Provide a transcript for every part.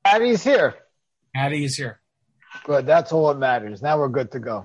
Patty's here. Patty is here. Good. That's all that matters. Now we're good to go.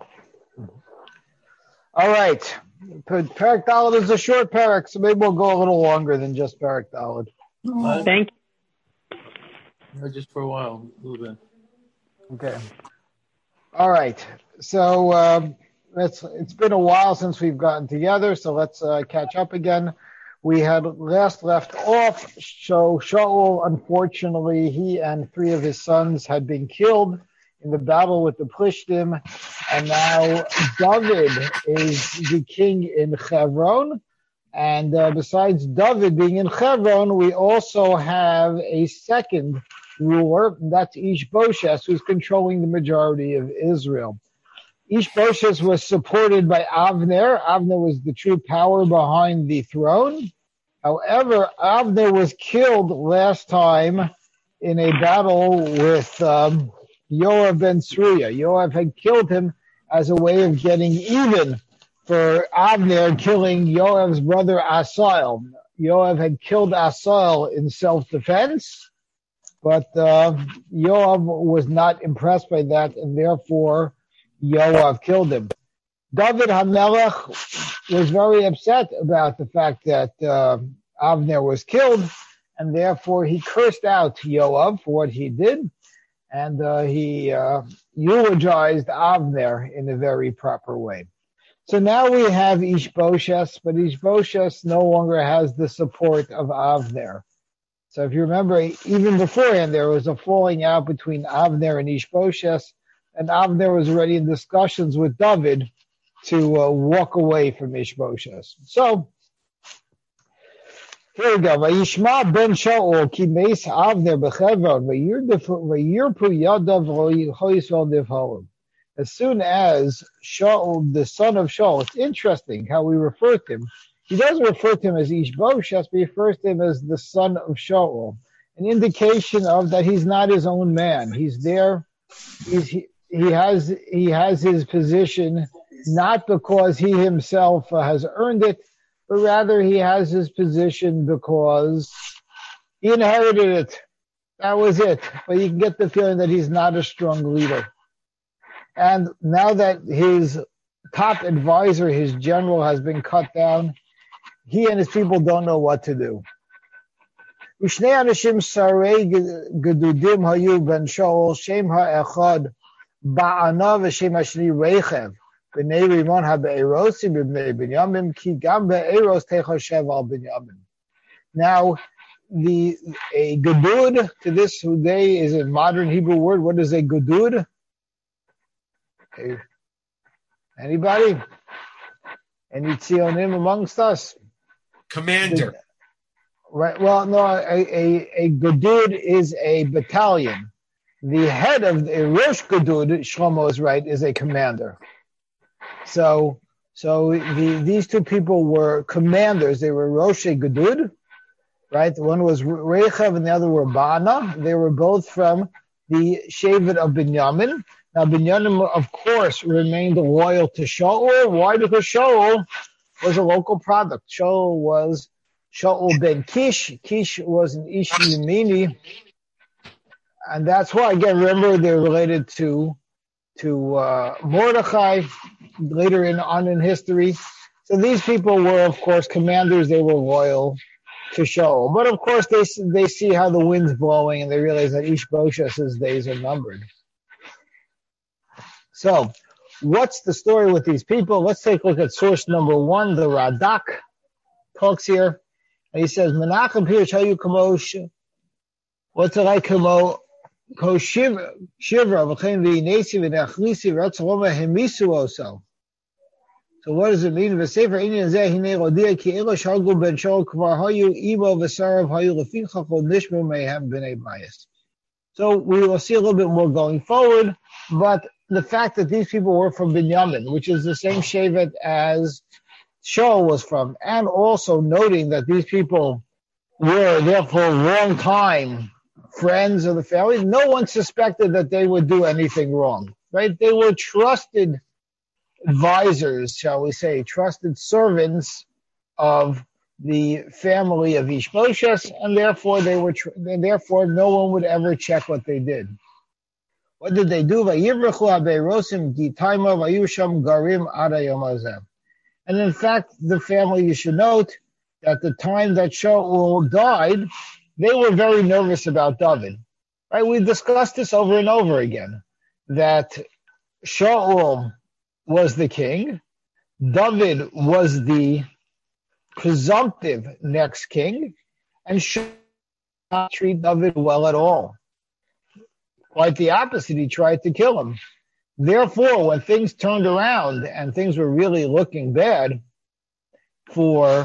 All right. Perek Dalet is a short perek, so maybe we'll go a little longer than just Perek Dalet. Thank you. Just for a while, a little bit. Okay. All right. So it's been a while since we've gotten together, so let's catch up again. We had last left off. So Shaul, unfortunately, he and 3 of his sons had been killed in the battle with the Plishtim, and now David is the king in Hebron. And besides David being in Hebron, we also have a second ruler, and that's Ishbosheth, who's controlling the majority of Israel. Ishbosheth was supported by Avner. Avner was the true power behind the throne. However, Avner was killed last time in a battle with Yoav ben Tzruya. Yoav had killed him as a way of getting even for Avner killing Yoav's brother Asahel. Yoav had killed Asahel in self-defense, but Yoav was not impressed by that, and therefore Yoav killed him. David HaMelech was very upset about the fact that Avner was killed, and therefore he cursed out Yoav for what he did, and he eulogized Avner in a very proper way. So now we have Ishbosheth, but Ishbosheth no longer has the support of Avner. So if you remember, even beforehand, there was a falling out between Avner and Ishbosheth, and Avner was already in discussions with David to walk away from Ishbosheth. So, here we go. Vayishma ben Shaul ki meis Avner b'Chevron vayirpu yadav hoyisvel divhalim. As soon as Shaul, the son of Shaul, it's interesting how we refer to him. He doesn't refer to him as Ishbosheth, but he refers to him as the son of Shaul, an indication of that he's not his own man. He's there. He has his position not because he himself has earned it, but rather he has his position because he inherited it. That was it. But you can get the feeling that he's not a strong leader. And now that his top advisor, his general, has been cut down, he and his people don't know what to do. Ushnei anashim sarei gedudim hayu ben Shaul shem ha'echad ba'ana v'shem hashni reichev b'nei rimon ha'be'erosi b'nei binyamin ki gam be'eros techoshev al binyamin. Now, a gedud to this today is a modern Hebrew word. What is a gedud? Okay. Anybody? Any tzionim amongst us? Commander. Right. Well, no. A gedud is a battalion. The head of a Rosh Gedud, Shlomo is right, is a commander. So these two people were commanders. They were Rosh Gedud, right? One was Rechav and the other were Bana. They were both from the Shevet of Binyamin. Now, Binyamin, of course, remained loyal to Shaul. Why? Because Shaul was a local product. Shaul was Shaul ben Kish. Kish was an Ish Yemini. And that's why, again, remember, they're related to Mordechai later on in history. So these people were, of course, commanders. They were loyal to Shaul. But, of course, they see how the wind's blowing, and they realize that Ishbosheth's days are numbered. So, what's the story with these people? Let's take a look at source number 1. The Radak talks here. And he says, Menachem Pirish Hayu Kamosh, what's it like Kamo Shivra, V'chein V'inesi V'nechlisi V'ratzaloma Hemisu Oso. So what does it mean? V'sefer Inyan Zeh Hinei Rodia Ki Elo Shargu Ben Shaul Kvar Hayu Imo V'sarav Hayu Lefincha Chol Nishmu Mehem B'nei Bayis. So we will see a little bit more going forward, but the fact that these people were from Binyamin, which is the same Shevet as Shaul was from, and also noting that these people were there for a long time friends of the family, no one suspected that they would do anything wrong, right? They were trusted advisors, shall we say, trusted servants of the family of Ishbosheth, and therefore therefore no one would ever check what they did. What did they do? And in fact, the family, you should note, at the time that Shaul died, they were very nervous about David. Right? We discussed this over and over again, that Shaul was the king, David was the presumptive next king, and Shaul did not treat David well at all. Quite the opposite, he tried to kill him. Therefore, when things turned around and things were really looking bad for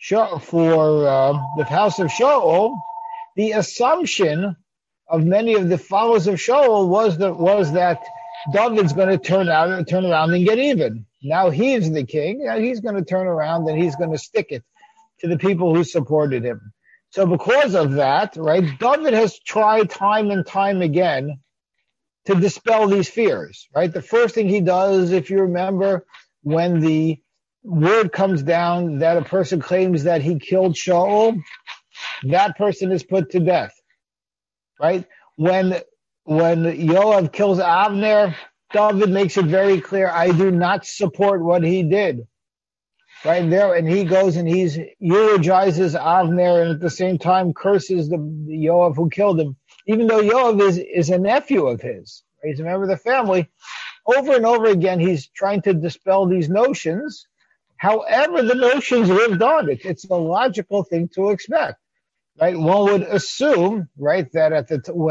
the house of Shaul, the assumption of many of the followers of Shaul was that David's going to turn around and get even. Now he's the king, and he's going to turn around and he's going to stick it to the people who supported him. So because of that, right, David has tried time and time again to dispel these fears, right? The first thing he does, if you remember, when the word comes down that a person claims that he killed Shaul, that person is put to death, right? When Yoav kills Avner, David makes it very clear, I do not support what he did. Right there, and he goes and he eulogizes Avner and at the same time curses the Yoav who killed him, even though Yoav is a nephew of his. Right? He's a member of the family. Over and over again, he's trying to dispel these notions. However, the notions lived on. It's a logical thing to expect. Right? One would assume, right, that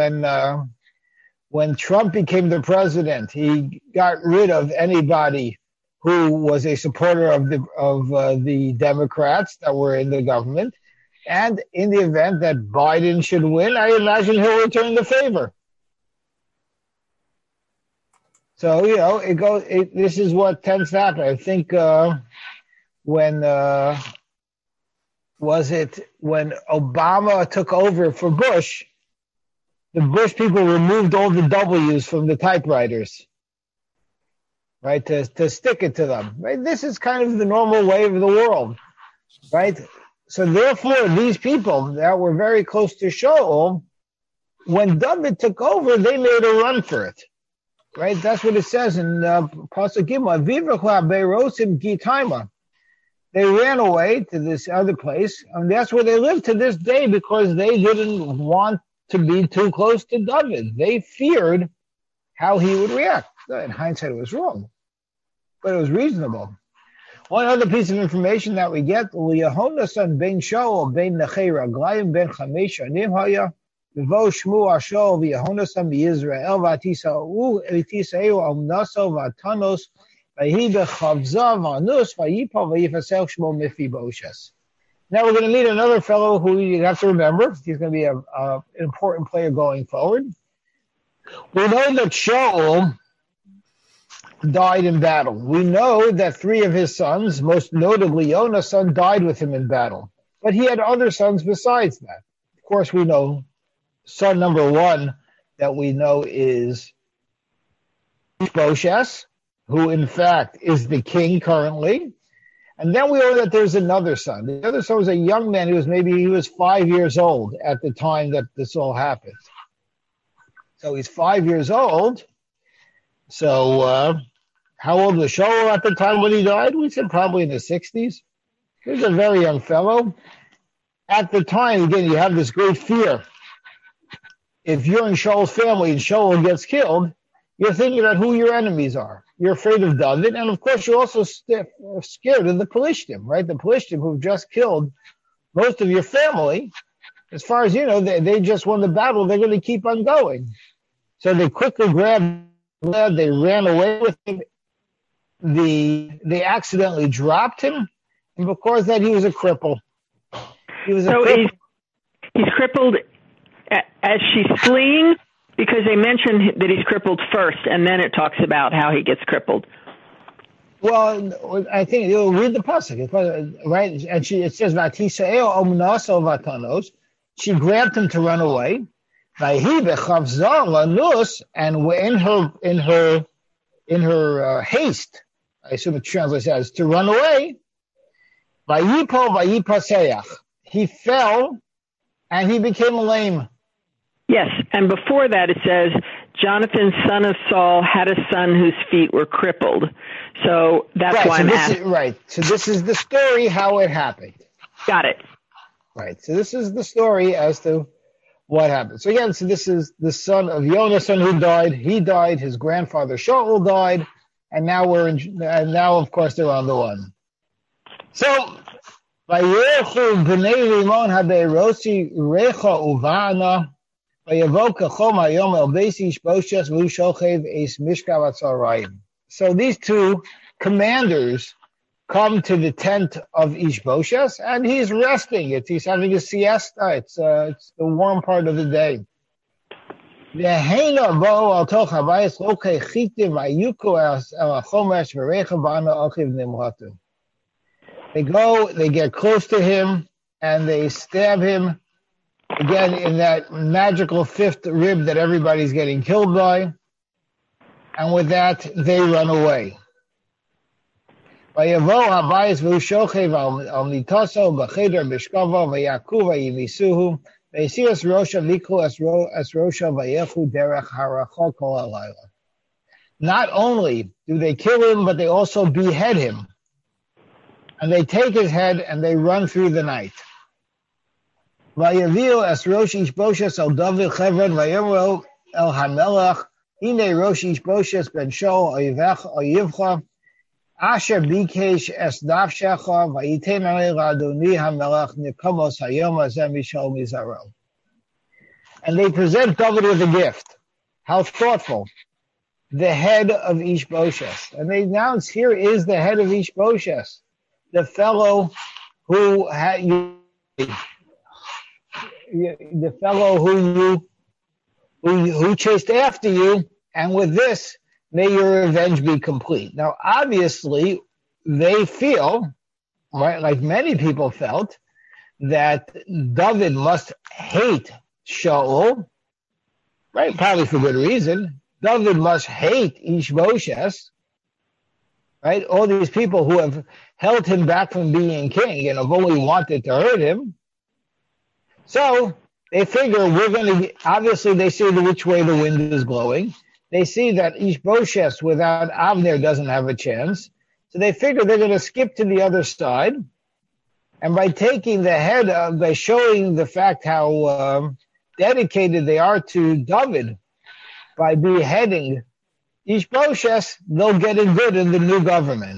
when Trump became the president, he got rid of anybody who was a supporter of the Democrats that were in the government, and in the event that Biden should win, I imagine he'll return the favor. So this is what tends to happen. I think when Obama took over for Bush, the Bush people removed all the W's from the typewriters. Right, to stick it to them. Right, this is kind of the normal way of the world, right? So therefore, these people that were very close to Shaul, when David took over, they made a run for it, right? That's what it says in Pasuk Gimel. Berosim Gitaima. They ran away to this other place, and that's where they live to this day because they didn't want to be too close to David. They feared how he would react. In hindsight, it was wrong, but it was reasonable. One other piece of information that we get: Yehonasan ben Shaul ben Nechei Raglayim ben Chamesh Shanim Haya v'vo Shmu Shaul v'Yehonasan b'Yisrael v'Tisa'u Amnaso v'Atanos v'Hi b'Chavza v'Anus v'Yipal v'Yifasel Shmo Mephibosheth. Now we're going to meet another fellow who you have to remember. He's going to be an important player going forward. We know that Shaul died in battle. We know that 3 of his sons, most notably Yona's son, died with him in battle. But he had other sons besides that. Of course, we know son number 1 that we know is Ishbosheth, who in fact is the king currently. And then we know that there's another son. The other son was a young man. He was 5 years old at the time that this all happened. So he's 5 years old. So how old was Shaul at the time when he died? We said probably in the 60s. He was a very young fellow. At the time, again, you have this great fear. If you're in Shaul's family and Shaul gets killed, you're thinking about who your enemies are. You're afraid of David, and of course you're also scared of the Pelishtim, right? The Pelishtim who've just killed most of your family. As far as you know, they just won the battle. They're going to keep on going. So they quickly grabbed him. They ran away with him. They accidentally dropped him, and because that he was a cripple. He's crippled as she's fleeing, because they mentioned that he's crippled first, and then it talks about how he gets crippled. Well, I think you'll read the pasuk, right? And it says "Vatisa'el omnaso vatanos." She grabbed him to run away. And in her haste, I assume it translates as to run away. Vayipo vayipaseach. He fell and he became lame. Yes, and before that it says, Jonathan, son of Saul, had a son whose feet were crippled. So that's why I'm asking. Right. So this is the story how it happened. Got it. Right. So this is the story as to what happened. So again, so this is the son of Yonasan who died. He died. His grandfather Shaul died, and now of course they're on the one. So Vayechu b'nei Rimon haberosi recha uvana vayavok kachom hayom el beis Ishbosheth v'hu shochev eis mishkav atzarayim. So these two commanders come to the tent of Ishbosheth, and he's resting. He's having a siesta. It's the warm part of the day. They get close to him, and they stab him, again, in that magical fifth rib that everybody's getting killed by. And with that, they run away. ויבוא הבייס והוא שוכב על מיטתו בחדר משכבו ויקום וימיסוהו ויסיר את ראשו ויקחו את ראשו וילכו דרך הרחוק כל הלילה. Not only do they kill him, but they also behead him. And they take his head and they run through the night. ויביאו את ראש אישבושת אל דוד חברון ויאמרו אל המלך הנה ראש אישבושת בן שאול אויבך Asher bikesh es nafshecha vayiten Adoni hamelach nikomos hayom hazeh mishol mizaro. And they present David with a gift. How thoughtful. The head of Ishbosheth. And they announce, here is the head of Ishbosheth. The fellow who who chased after you, and with this, may your revenge be complete. Now, obviously, they feel, right, like many people felt, that David must hate Shaul, right? Probably for good reason. David must hate Ishbosheth, right? All these people who have held him back from being king and have only wanted to hurt him. So they figure obviously they see which way the wind is blowing. They see that Ishbosheth without Avner doesn't have a chance. So they figure they're going to skip to the other side. And by taking the head by showing the fact how dedicated they are to David, by beheading Ishbosheth, they'll get in good in the new government.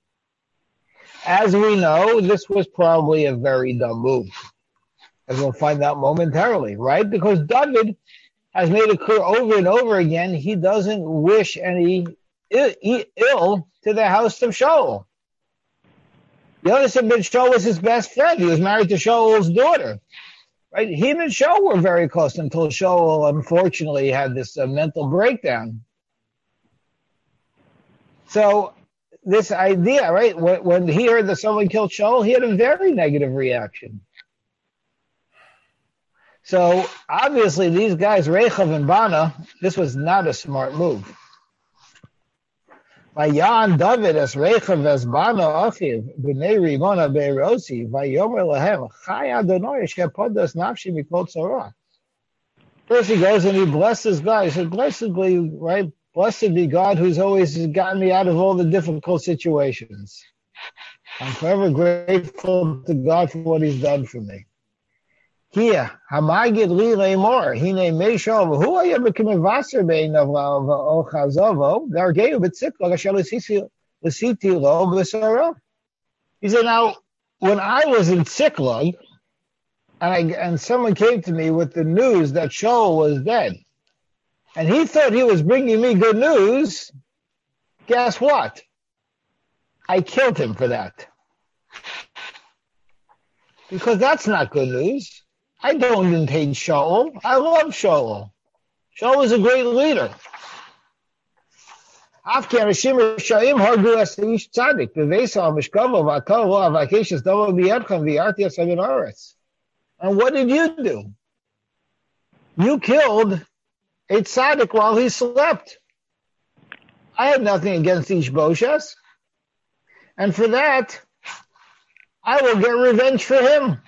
As we know, this was probably a very dumb move. As we'll find out momentarily, right? Because David has made it clear over and over again, he doesn't wish any ill to the house of Shaul. Yonasan ben Shaul was his best friend. He was married to Shaul's daughter. Right? He and Shaul were very close until Shaul, unfortunately, had this mental breakdown. So this idea, right, when he heard that someone killed Shaul, he had a very negative reaction. So obviously these guys, Rechav and Bana, this was not a smart move. Vayan David as Rechav as Bana achiv b'nei Rimona be'erosi vayomer lahem chai Adonai shepodas nafshi mikol tzara. First he goes and he blesses God. He said, "Blessed be, right? Blessed be God who's always gotten me out of all the difficult situations. I'm forever grateful to God for what He's done for me." Here, Hamagid li leimor, hine meishov, hu haya b'kemevasser beinav v'ochazovo, v'argeu b'tziklo, asher l'siti lo v'saro. He said, now, when I was in Ziklag, and someone came to me with the news that Shaul was dead, and he thought he was bringing me good news, guess what? I killed him for that. Because that's not good news. I don't hate Shaul. I love Shaul. Shaul is a great leader. And what did you do? You killed a tzaddik while he slept. I had nothing against Ishbosheth. And for that, I will get revenge for him.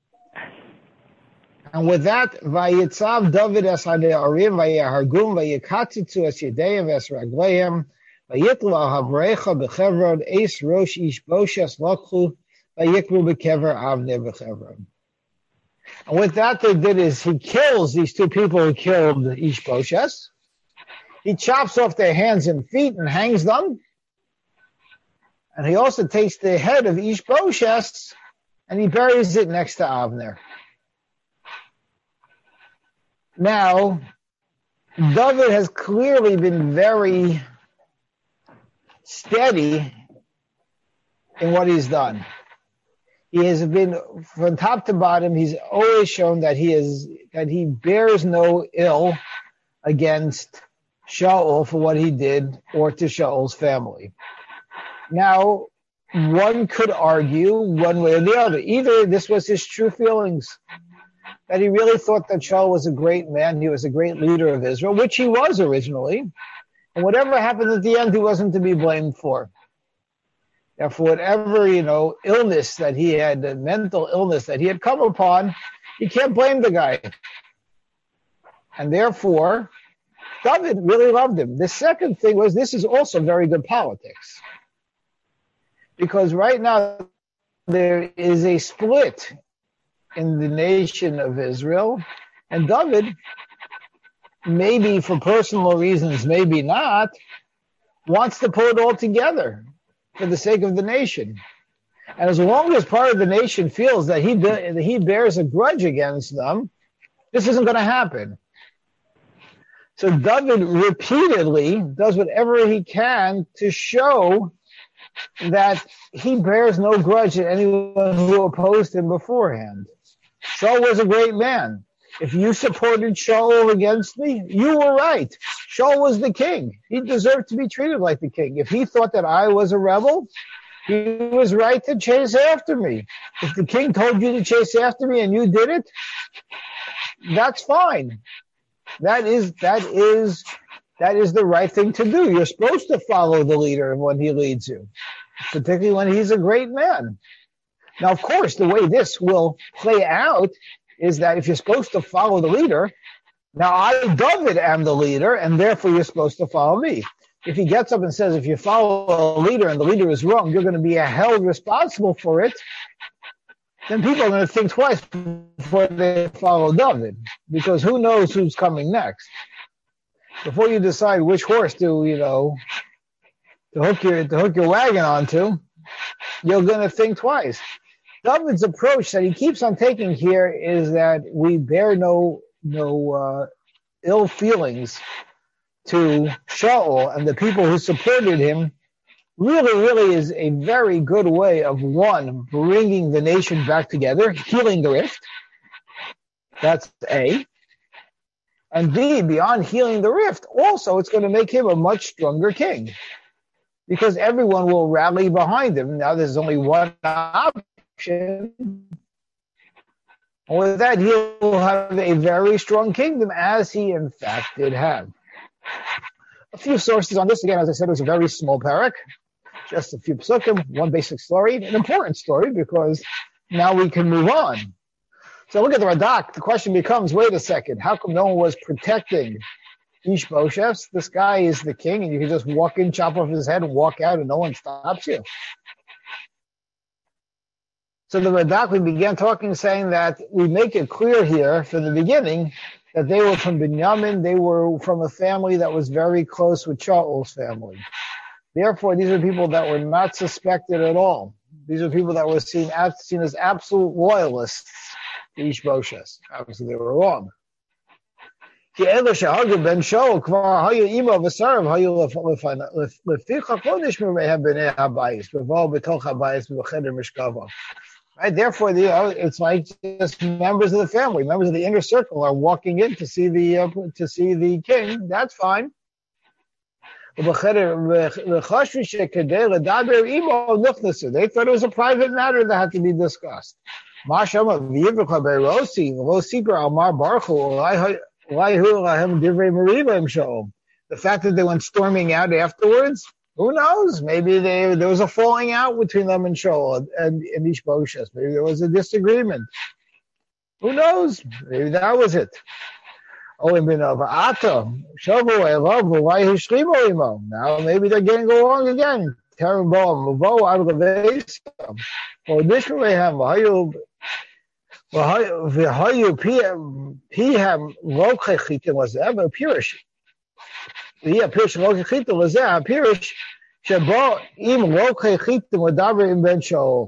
And with that, Vayitzav David es hadei arim, Vayahargum, Vayikatzitzu es yedeim es ragleim, Vayitlu al havrecha bechevron, Eis rosh ish boshes lokhu, Vayikru bekever avner bechevron. And with that, they did is he kills these two people who killed Ishboshes. He chops off their hands and feet and hangs them. And he also takes the head of Ishboshes and he buries it next to Avner. Now, David has clearly been very steady in what he's done. He has been, from top to bottom, he's always shown that he bears no ill against Shaul for what he did or to Shaul's family. Now, one could argue one way or the other. Either this was his true feelings, that he really thought that Shaul was a great man, he was a great leader of Israel, which he was originally, and whatever happened at the end, he wasn't to be blamed for. And for whatever, illness that he had, mental illness that he had come upon, you can't blame the guy. And therefore, David really loved him. The second thing was, this is also very good politics. Because right now, there is a split in the nation of Israel, and David, maybe for personal reasons, maybe not, wants to pull it all together for the sake of the nation. And as long as part of the nation feels that he bears a grudge against them, this isn't going to happen. So David repeatedly does whatever he can to show that he bears no grudge at anyone who opposed him beforehand. Shaul was a great man. If you supported Shaul against me, you were right. Shaul was the king. He deserved to be treated like the king. If he thought that I was a rebel, he was right to chase after me. If the king told you to chase after me and you did it, that's fine. That is the right thing to do. You're supposed to follow the leader when he leads you, particularly when he's a great man. Now, of course, the way this will play out is that if you're supposed to follow the leader, now I, David, am the leader, and therefore you're supposed to follow me. If he gets up and says, if you follow a leader and the leader is wrong, you're going to be held responsible for it, then people are going to think twice before they follow David, because who knows who's coming next. Before you decide which horse to hook your wagon onto, you're going to think twice. David's approach that he keeps on taking here is that we bear no ill feelings to Shaul and the people who supported him. Really is a very good way of, one, bringing the nation back together, healing the rift. That's A. And B, beyond healing the rift, also it's going to make him a much stronger king, because everyone will rally behind him. Now there's only one option. And with that, he'll have a very strong kingdom, as he in fact did have. A few sources on this. Again, as I said, it was a very small parak. Just a few psukim, one basic story, an important story, because now we can move on. So look at the Radak. The question becomes, wait a second, how come no one was protecting Ishboshes? This guy is the king, and you can just walk in, chop off his head, and walk out, and no one stops you. So the Radak, we began talking, saying that we make it clear here from the beginning that they were from Binyamin, they were from a family that was very close with Shaul's family. Therefore, these are people that were not suspected at all. These are people that were seen as absolute loyalists to Ishboshes. Obviously, they were wrong. Right? Therefore, it's like just members of the family, members of the inner circle are walking in to see the king. That's fine. They thought it was a private matter that had to be discussed. The fact that they went storming out afterwards, Who knows? Maybe there was a falling out between them and Shaul and Ishbosheth. Maybe there was a disagreement. Who knows? Maybe that was it. Now maybe they're getting along again. שבו אם לא כחיתם ודבר עם בן שאול,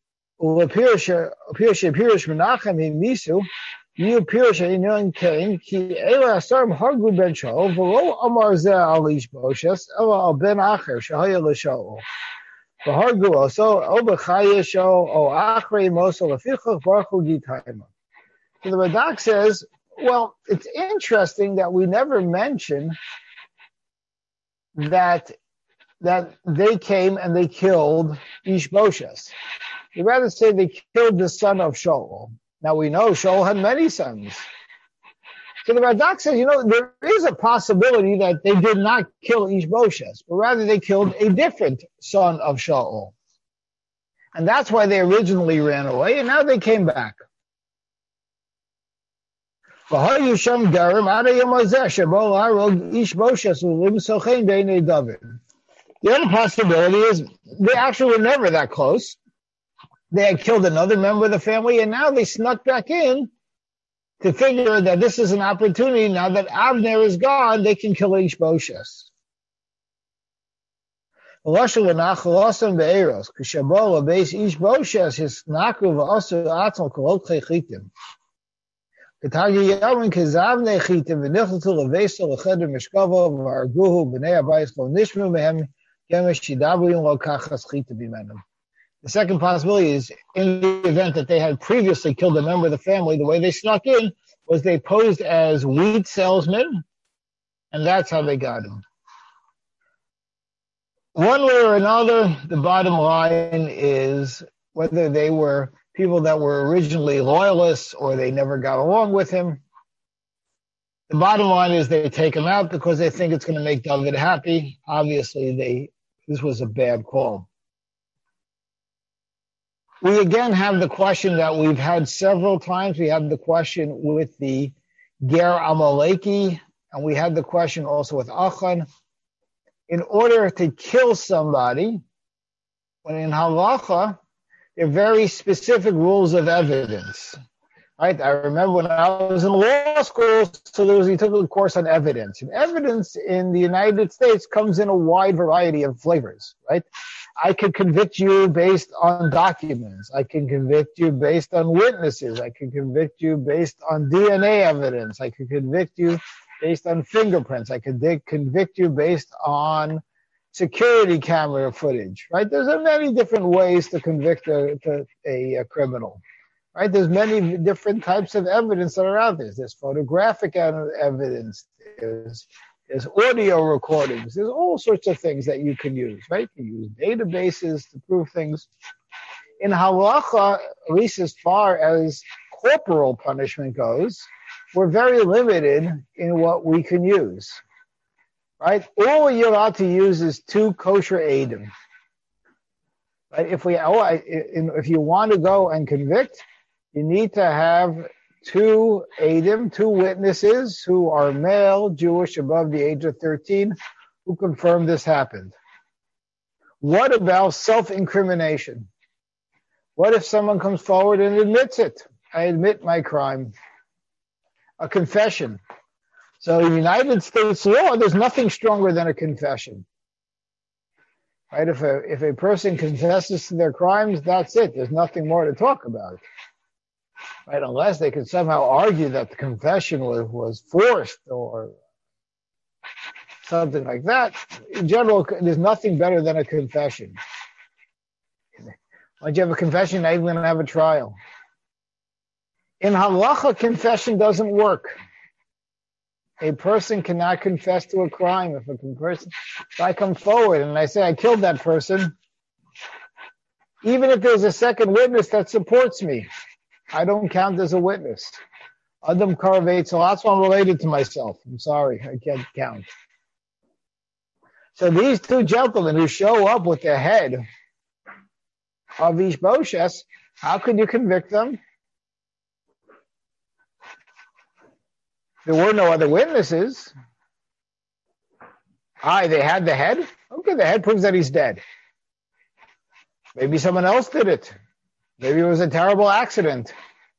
ופירוש מנחם עם ניסו, יהיו פירוש העניין כן, כי אלה עשרים הרגו בן שאול, ולא אמר זה על אישבושת, אלא על בן אחר שהיה לשאול. והרגו אותו, או בחיי שאול, או אחרי מוסו, לפיכך ברכו גיטיימה. So the Radak says, well, it's interesting that we never mention that they came and they killed Ishbosheth. We'd rather say they killed the son of Shaul. Now we know Shaul had many sons. So the Radak says, there is a possibility that they did not kill Ishbosheth, but rather they killed a different son of Shaul. And that's why they originally ran away, and now they came back. The other possibility is they actually were never that close. They had killed another member of the family, and now they snuck back in to figure that this is an opportunity. Now that Abner is gone, they can kill Ishbosheth. So the second possibility is, in the event that they had previously killed a member of the family, the way they snuck in was they posed as wheat salesmen, and that's how they got him. One way or another, the bottom line is whether they were people that were originally loyalists or they never got along with him. The bottom line is they take him out because they think it's going to make David happy. Obviously, this was a bad call. We again have the question that we've had several times. We had the question with the Ger Amaleki, and we had the question also with Achan. In order to kill somebody, when in halacha, there are very specific rules of evidence. Right? I remember when I was in law school, we took a course on evidence. And evidence in the United States comes in a wide variety of flavors, right? I could convict you based on documents. I can convict you based on witnesses. I can convict you based on DNA evidence. I could convict you based on fingerprints. I could convict you based on security camera footage, right? There's many different ways to convict a criminal. Right? There's many different types of evidence that are out there. There's photographic evidence. There's audio recordings. There's all sorts of things that you can use, right? You use databases to prove things. In halacha, at least as far as corporal punishment goes, we're very limited in what we can use, right? All you're allowed to use is 2 kosher eidim. Right? If you want to go and convict, you need to have 2 eidim, 2 witnesses who are male, Jewish, above the age of 13, who confirm this happened. What about self-incrimination? What if someone comes forward and admits it? I admit my crime. A confession. So in United States law, there's nothing stronger than a confession. Right? If a person confesses to their crimes, that's it. There's nothing more to talk about. Right? Unless they can somehow argue that the confession was forced or something like that. In general, there's nothing better than a confession. Once you have a confession, now you're going to have a trial. In halacha, confession doesn't work. A person cannot confess to a crime. If I come forward and I say I killed that person, even if there's a second witness that supports me, I don't count as a witness. Adam Karavetzel, that's why I'm related to myself. I'm sorry, I can't count. So these two gentlemen who show up with the head of Ishbosheth, how could you convict them? There were no other witnesses. They had the head? Okay, the head proves that he's dead. Maybe someone else did it. Maybe it was a terrible accident.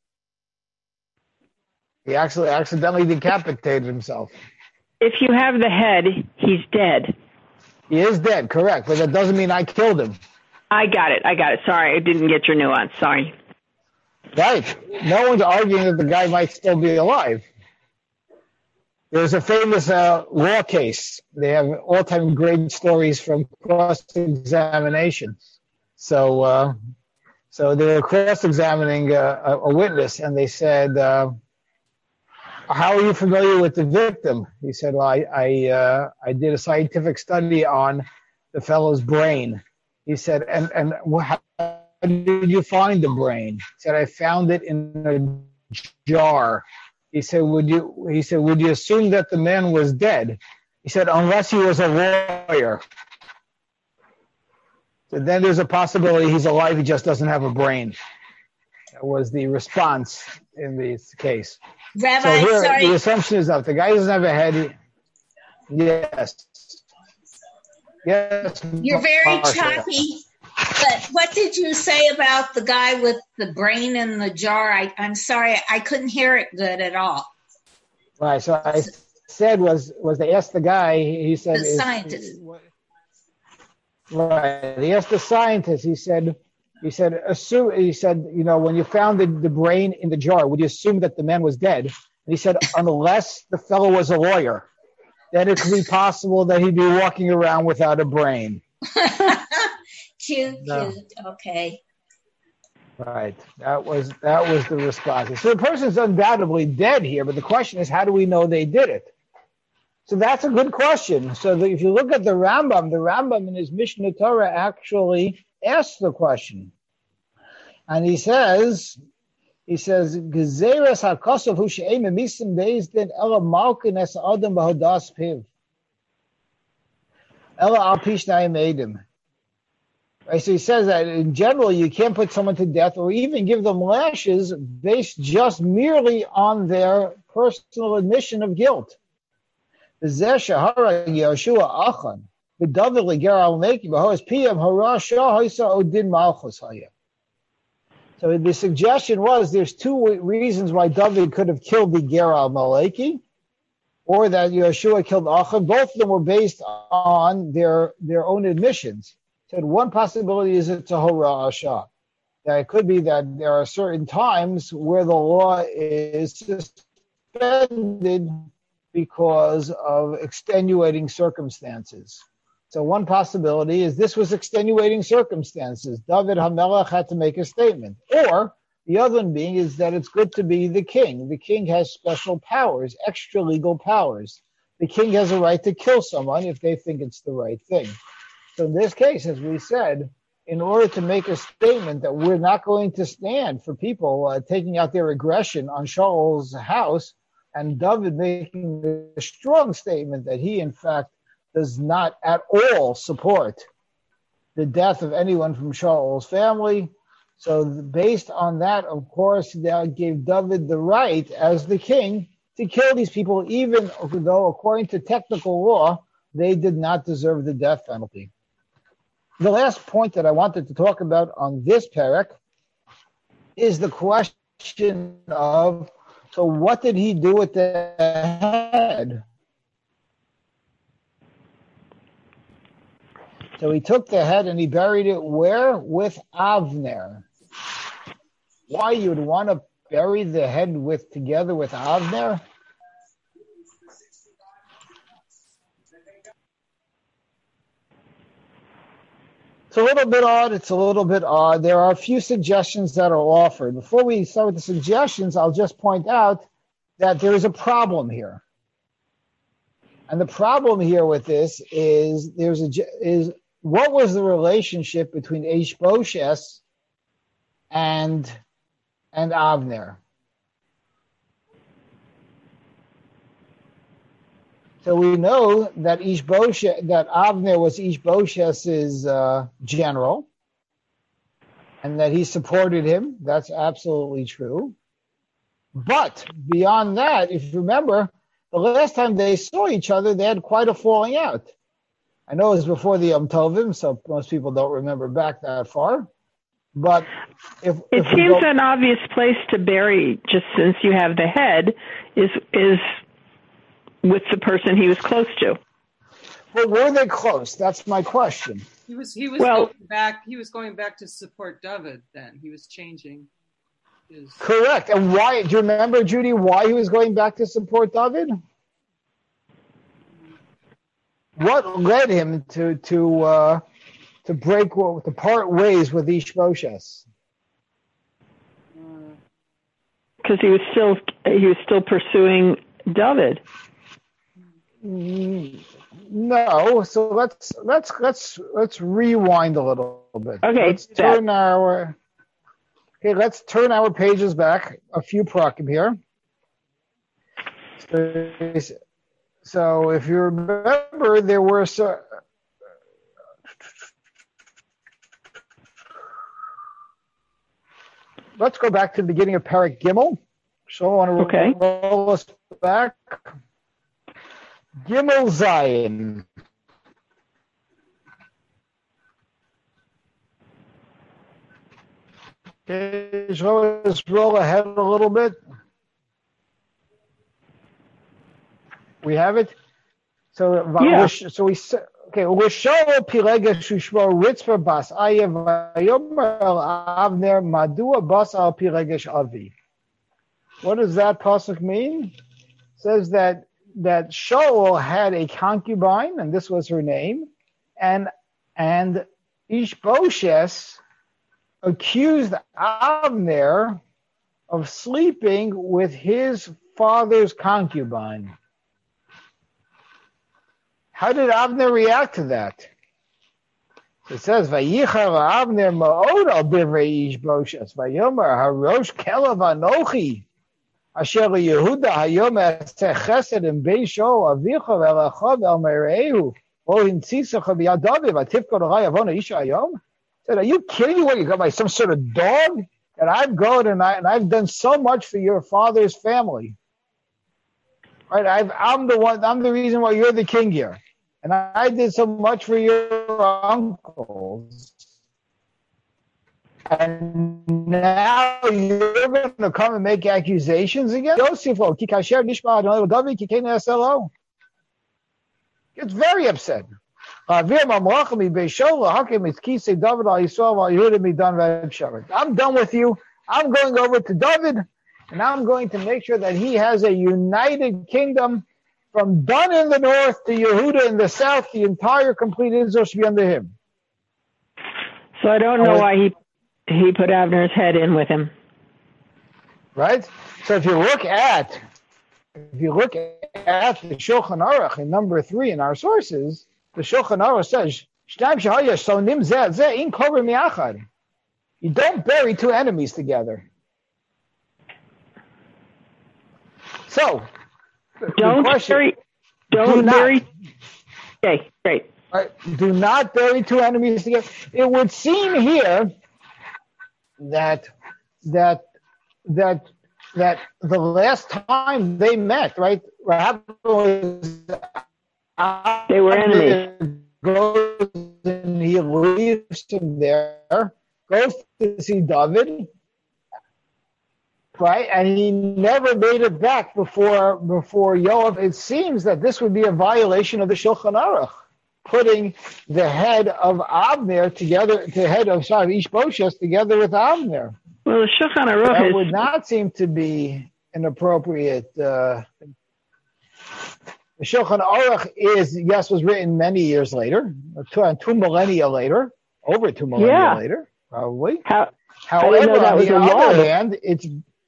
He actually accidentally decapitated himself. If you have the head, he's dead. He is dead, correct, but that doesn't mean I killed him. I got it. Sorry, I didn't get your nuance. Sorry. Right. No one's arguing that the guy might still be alive. There's a famous law case. They have all-time great stories from cross-examination. So they were cross-examining a witness, and they said, "How are you familiar with the victim?" He said, "Well, I did a scientific study on the fellow's brain." He said, "And how did you find the brain?" He said, "I found it in a jar." He said, would you assume that the man was dead? He said, "Unless he was a lawyer." So then there's a possibility he's alive, he just doesn't have a brain. That was the response in this case. Rabbi, so here, sorry. the assumption is that the guy doesn't have a head. Yes. You're very choppy. But what did you say about the guy with the brain in the jar? I'm sorry, I couldn't hear it good at all. Right. So I said was they asked the guy. He said the scientist. Right. He asked the scientist. He said, assume. He said, when you found the brain in the jar, would you assume that the man was dead? And he said, unless the fellow was a lawyer, then it could be possible that he'd be walking around without a brain. Cute. Okay. Right. That was the response. So the person's undoubtedly dead here, but the question is, how do we know they did it? So that's a good question. So if you look at the Rambam in his Mishnah Torah actually asks the question. And he says, Gezeres HaKosov hu she'em emisim be'ezdin ela malkin es adam b'hodas piv. Ela al pishnayim edim. Right, so he says that in general, you can't put someone to death or even give them lashes based just merely on their personal admission of guilt. So the suggestion was there's two reasons why David could have killed the Ger al-Maleki, or that Yeshua killed Achan. Both of them were based on their own admissions. Said one possibility is it's a hora asha. That it could be that there are certain times where the law is suspended because of extenuating circumstances. So one possibility is this was extenuating circumstances. David HaMelech had to make a statement. Or the other one being is that it's good to be the king. The king has special powers, extra legal powers. The king has a right to kill someone if they think it's the right thing. So in this case, as we said, in order to make a statement that we're not going to stand for people taking out their aggression on Shaul's house, and David making a strong statement that he, in fact, does not at all support the death of anyone from Shaul's family. So based on that, of course, that gave David the right, as the king, to kill these people, even though, according to technical law, they did not deserve the death penalty. The last point that I wanted to talk about on this parak is the question of, so what did he do with the head? So he took the head and he buried it where? With Avner. Why you would want to bury the head together with Avner? It's a little bit odd. There are a few suggestions that are offered. Before we start with the suggestions, I'll just point out that there is a problem here. And the problem here with this is what was the relationship between Ishbosheth and Avner? So we know that that Avner was Ishbosheth's general, and that he supported him. That's absolutely true. But beyond that, if you remember, the last time they saw each other, they had quite a falling out. I know it was before the Yom Tovim, so most people don't remember back that far. But it seems an obvious place to bury, just since you have the head, is with the person he was close to. But were they close? That's my question. He was going back. He was going back to support David. Then he was changing. Correct. And why? Do you remember, Judy, why he was going back to support David? What led him to part ways with Ishbosheth? Because he was still pursuing David. No. So let's rewind a little bit. Okay. Let's turn our pages back a few prakim here. So if you remember, there were let's go back to the beginning of Parak Gimel. So I want to roll us back. Gimel Zayin. Okay, so let's roll ahead a little bit. We have it. So yeah. So we okay. U'Shaul Pilegesh Ushmo Ritzva Bas Ayev Vayomer El Avner Madua Bas Al Pilegesh Avi. What does that pasuk mean? It says that Shaul had a concubine, and this was her name, and Ishbosheth accused Avner of sleeping with his father's concubine. How did Avner react to that? It says, "Vayichar Avner ma'od al divrei Ishbosheth, vayomer harosh kelav anochi, asher Yehuda hayom aseh chesed in beis Shaul avicha v'elachav el merehu, o hintzitzacha b'yad David, v'tifkod arai avona isha hayom." Said, "Are you kidding me? What, you got like some sort of dog? And I've gone and I've done so much for your father's family. Right? I'm the reason why you're the king here. And I did so much for your uncles. And now you're going to come and make accusations again? Yosefo, ki kasher nishma Adonai David ki kein SLO. Gets very upset. I'm done with you. I'm going over to David, and I'm going to make sure that he has a united kingdom from Dan in the north to Yehuda in the south. The entire complete Israel should be under him. So I don't know why he put Avner's head in with him. Right? So if you look at the Shulchan Aruch in number 3 in our sources, the Shulchan Aruch says, you don't bury two enemies together. So, do not bury. Okay, great. Right, do not bury two enemies together. It would seem here that the last time they met, right? They were enemies. Goes and he leaves him there, goes to see David, right? And he never made it back before Yoav. It seems that this would be a violation of the Shulchan Aruch, putting the head of Avner together, Ishbosheth together with Avner. Well, the Shulchan Aruch would not seem to be an appropriate. The Shulchan Aruch was written many years later, two millennia later, over 2 millennia later, probably. However, on the other hand, it's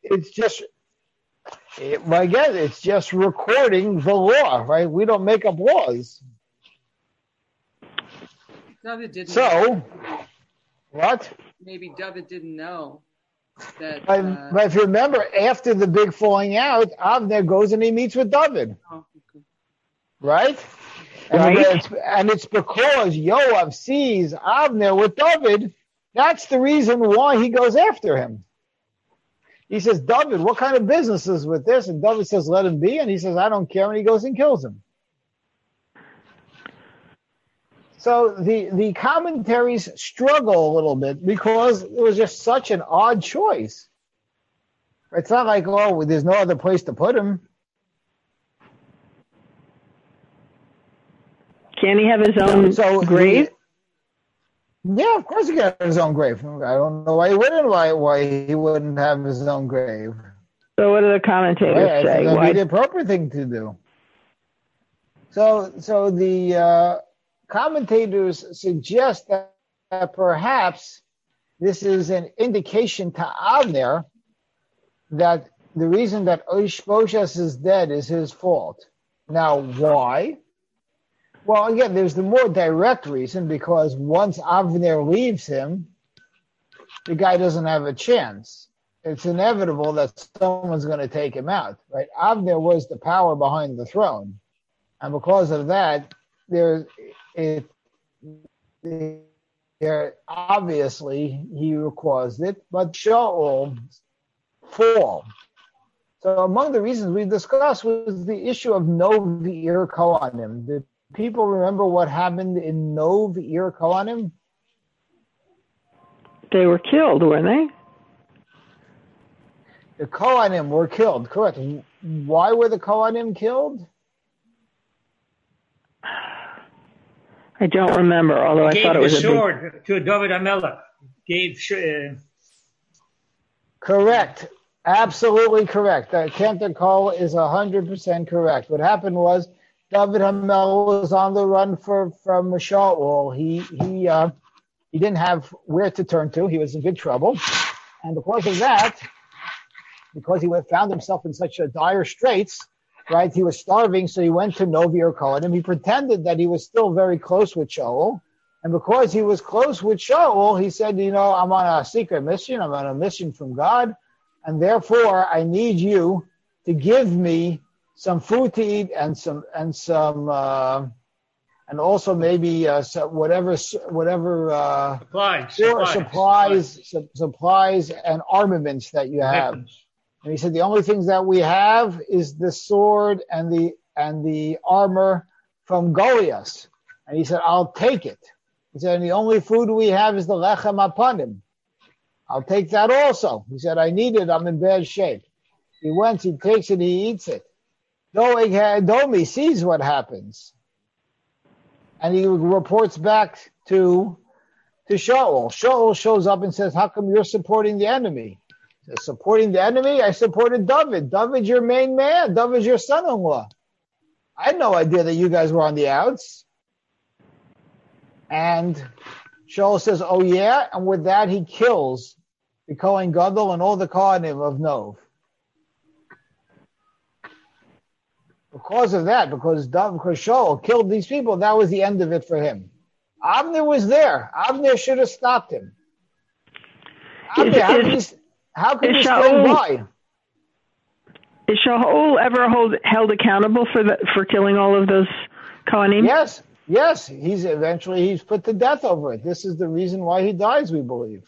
just recording the law, right? We don't make up laws. David didn't. So, what? Maybe David didn't know that. But if you remember, after the big falling out, Avner goes and he meets with David. Oh, okay. right? And it's because Yoav sees Avner with David. That's the reason why he goes after him. He says, David, what kind of business is with this? And David says, let him be. And he says, I don't care. And he goes and kills him. So the commentaries struggle a little bit because it was just such an odd choice. It's not like, oh, there's no other place to put him. Can he have his own grave? Yeah, of course he can have his own grave. I don't know why he wouldn't have his own grave. So what do the commentators say? That would be the appropriate thing to do. So the commentators suggest that perhaps this is an indication to Avner that the reason that Ishbosheth is dead is his fault. Now, why? Well, again, there's the more direct reason, because once Avner leaves him, the guy doesn't have a chance. It's inevitable that someone's going to take him out, right? Avner was the power behind the throne. And because of that, obviously he caused it, but Shaul fall. So among the reasons we discussed was the issue of Nov Ir Kohanim. Did people remember what happened in Nov Ir Kohanim? They were killed, weren't they? The Kohanim were killed, correct. Why were the Kohanim killed? I don't remember, although I thought it was a sword to David HaMelech. Correct. Absolutely correct. Cantor Cole is 100% correct. What happened was David HaMelech was on the run from Shaul. He didn't have where to turn to. He was in big trouble. And because of that, because he found himself in such a dire straits, right? He was starving, so he went to Nov Ir Kohanim. He pretended that he was still very close with Shaul. And because he was close with Shaul, he said, I'm on a secret mission. I'm on a mission from God. And therefore, I need you to give me some food to eat and also maybe supplies and armaments that you have. And he said the only things that we have is the sword and the armor from Goliath. And he said, I'll take it. He said, and the only food we have is the lechem apanim. I'll take that also. He said, I need it. I'm in bad shape. He went, he takes it, he eats it. Domi sees what happens. And he reports back to Shaul. Shaul shows up and says, how come you're supporting the enemy? He says, supporting the enemy? I supported David. David's your main man. David's your son-in-law. I had no idea that you guys were on the outs. And Shaul says, oh yeah? And with that, he kills the Kohen Gadol and all the Kohanim of Nov. Because of that, because Shaul killed these people, that was the end of it for him. Avner was there. Avner should have stopped him. Avner, how can you stand by? Is Shaul ever held accountable for killing all of those Kohanim? Yes. He's put to death over it. This is the reason why he dies, we believe.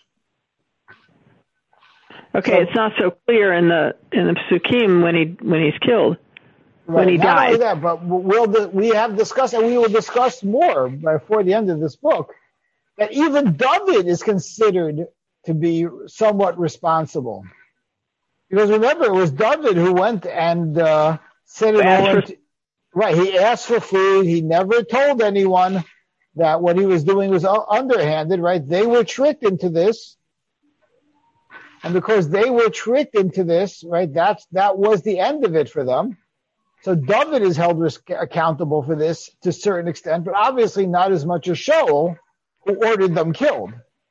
Okay, so, it's not so clear in the Psukim when he's killed. Right. When he Not died. only that, but we have discussed, and we will discuss more before the end of this book, that even David is considered to be somewhat responsible. Because remember, it was David who went and said it all. Right, he asked for food. He never told anyone that what he was doing was underhanded, right? They were tricked into this. And because they were tricked into this, right, that was the end of it for them. So David is held accountable for this to a certain extent, but obviously not as much as Shaul, who ordered them killed.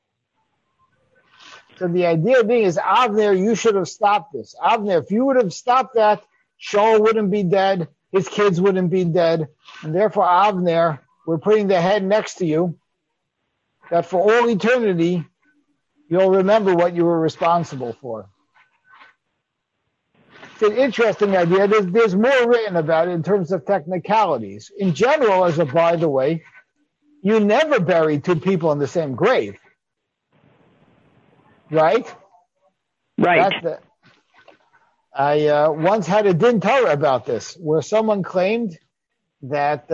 So the idea being is, Avner, you should have stopped this. Avner, if you would have stopped that, Shaul wouldn't be dead, his kids wouldn't be dead, and therefore, Avner, we're putting the head next to you, that for all eternity, you'll remember what you were responsible for. It's an interesting idea. There's more written about it in terms of technicalities. In general, as a by the way, you never bury two people in the same grave. Right? Right. I once had a din Torah about this, where someone claimed that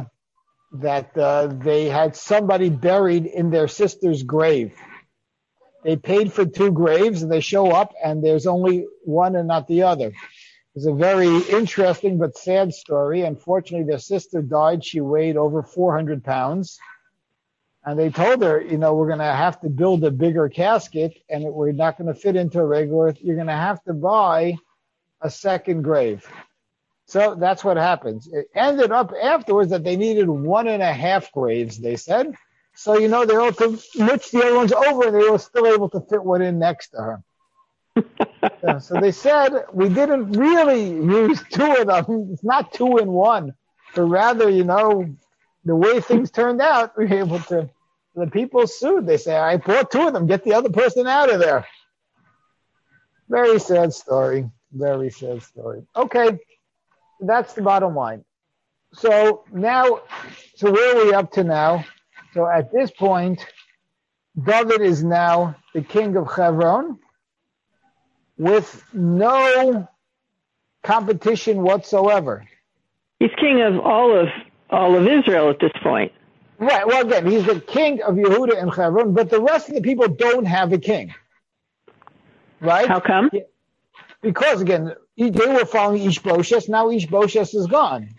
they had somebody buried in their sister's grave. They paid for two graves, and they show up, and there's only one and not the other. It's a very interesting but sad story. Unfortunately, their sister died. She weighed over 400 pounds. And they told her, we're going to have to build a bigger casket, and we're not going to fit into a regular. You're going to have to buy a second grave. So that's what happens. It ended up afterwards that they needed 1.5 graves, they said. So, they were able to mix the other ones over, and they were still able to fit one in next to her. So they said, we didn't really use two of them. It's not 2 in 1, but rather, the way things turned out, we were able to. The people sued. They say, I bought 2 of them. Get the other person out of there. Very sad story. Very sad story. Okay. That's the bottom line. So where are we up to now? So at this point, David is now the king of Hebron with no competition whatsoever. He's king of all of Israel at this point. Right. Well, again, he's the king of Yehuda and Hebron, but the rest of the people don't have a king. Right? How come? Because, again, they were following Ishbosheth. Now Ishbosheth is gone.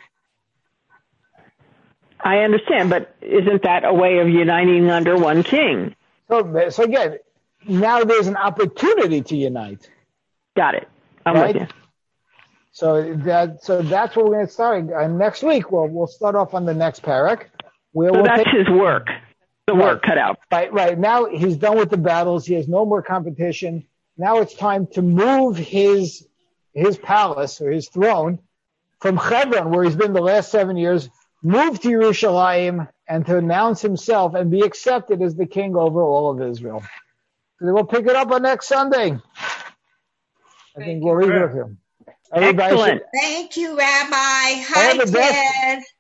I understand, but isn't that a way of uniting under one king? So again, now there's an opportunity to unite. Got it. I'm with you. So that's what we're going to start next week. We'll start off on the next parak. So that's his work. The work cut out. Right. Now he's done with the battles. He has no more competition. Now it's time to move his palace or his throne from Hebron, where he's been the last 7 years, move to Yerushalayim and to announce himself and be accepted as the king over all of Israel. So we'll pick it up on next Sunday. I think we'll leave it with him. Excellent. Thank you, Rabbi. Hi, Ted.